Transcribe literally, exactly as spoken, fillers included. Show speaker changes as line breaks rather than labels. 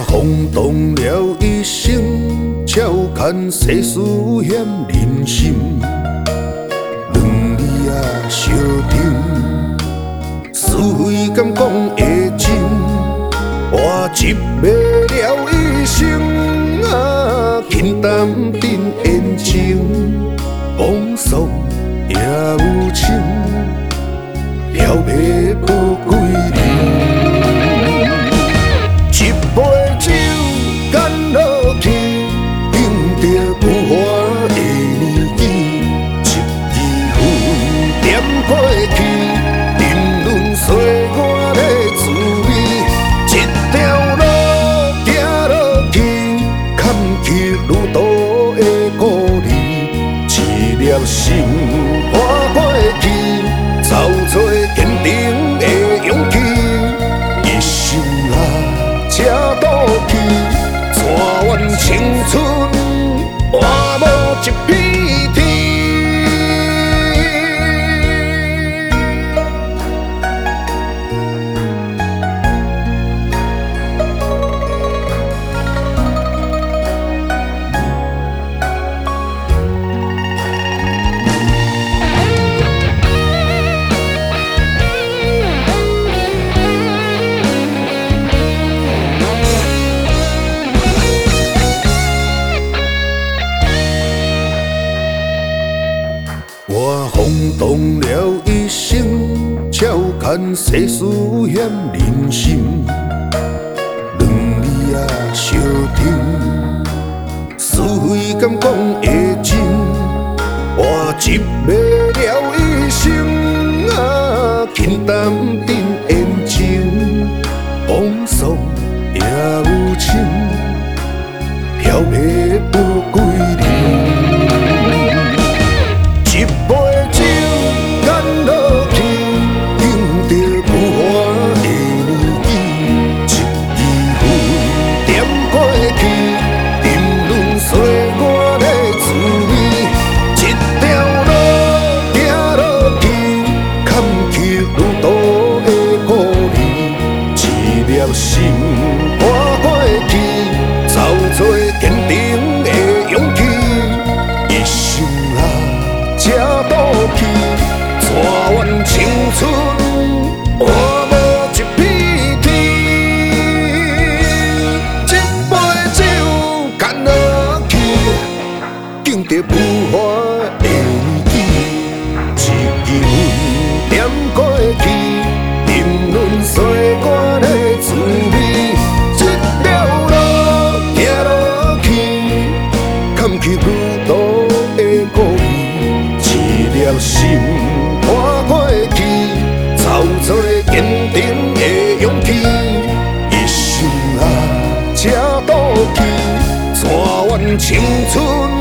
轰动了一生，照看世事险人心。两字啊相争，是非敢讲会真？我一袂了一生啊，轻淡定言情，风霜也有情，了袂无归人。一杯酒干落去，敬着浮华的年纪，一支烟点过去，沉沦岁月的滋味。一条路行落去，坎起路途的故里，一粒心看过去，走出坚定的勇气。一生啊，这倒去，全完青春，换无一片天。我轰动了一生，照看世事险人心。两字啊相争，是非敢讲会真？我一袂了一生啊，轻淡定言情，风霜也有情，了袂无归人。一杯酒干落去，敬着浮华的年纪，一支烟点过去，沉沦岁月的滋味。一条路行落去，坎起路途的故里，一粒心看过去，走出坚定的勇气。一生啊，这倒去，全完青春，换无一片天。一杯酒干落去，敬着浮华的年纪，一支烟点过去，沉沦岁月的滋味。一条路行落去，坎起路途的故里，一粒心看过去，走出坚定的勇气。一生啊，这倒去，全完青春。